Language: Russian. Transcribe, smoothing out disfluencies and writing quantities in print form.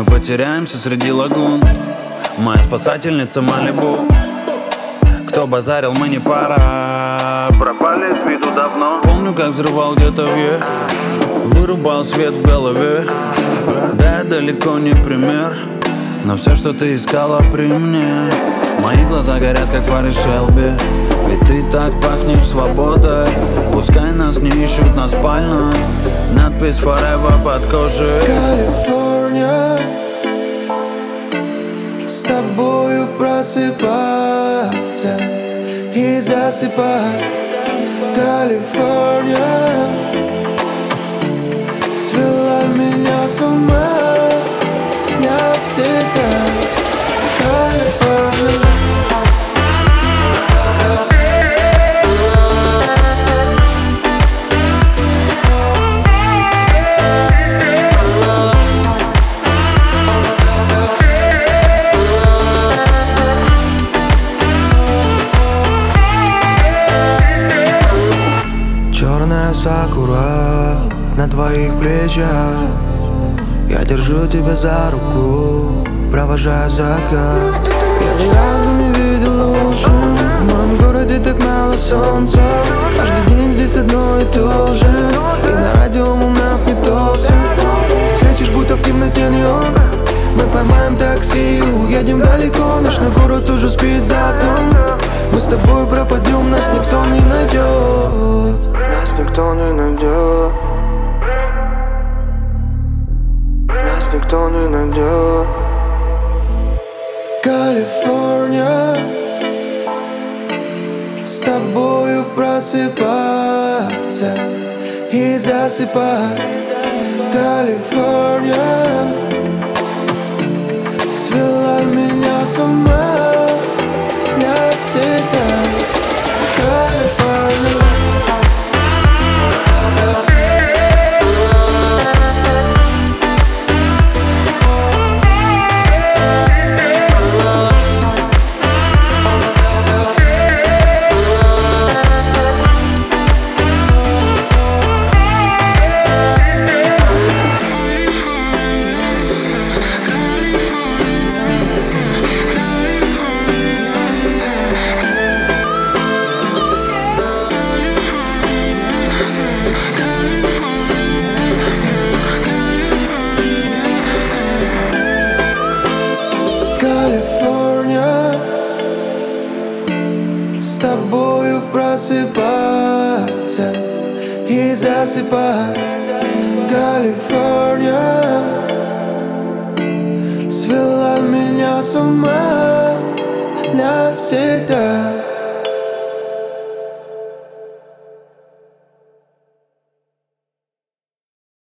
потеряемся среди лагун. Моя спасательница Малибу. Кто базарил, мы не пара. Пропали с виду давно. Помню, как взрывал где-то вверх, вырубал свет в голове. Да, я далеко не пример, но все, что ты искала при мне. Мои глаза горят, как фары Шелби, ведь ты так пахнешь свободой. Пускай нас не ищут на спальной, надпись forever под кожей. Калифорния, с тобою просыпаться и засыпать. Калифорния свела меня с ума навсегда. Калифорния. Черная сакура на твоих плечах. Я держу тебя за руку, провожая закат. Я ни разу не видел лучше. В моем городе так мало солнца. Каждый день здесь одно и то же. И на радиоволнах не то все. Светишь, будто в темноте неон. Мы поймаем такси и уедем далеко. Ночной город уже спит за окном. Мы с тобой пропадем, нас никто не найдет. Нас никто не найдет. Нас никто не найдет. Калифорния, с тобою просыпаться и засыпать. Калифорния свела меня с ума навсегда. Калифорния. Калифорния, с тобою просыпаться и засыпать. Калифорния свела меня с ума навсегда.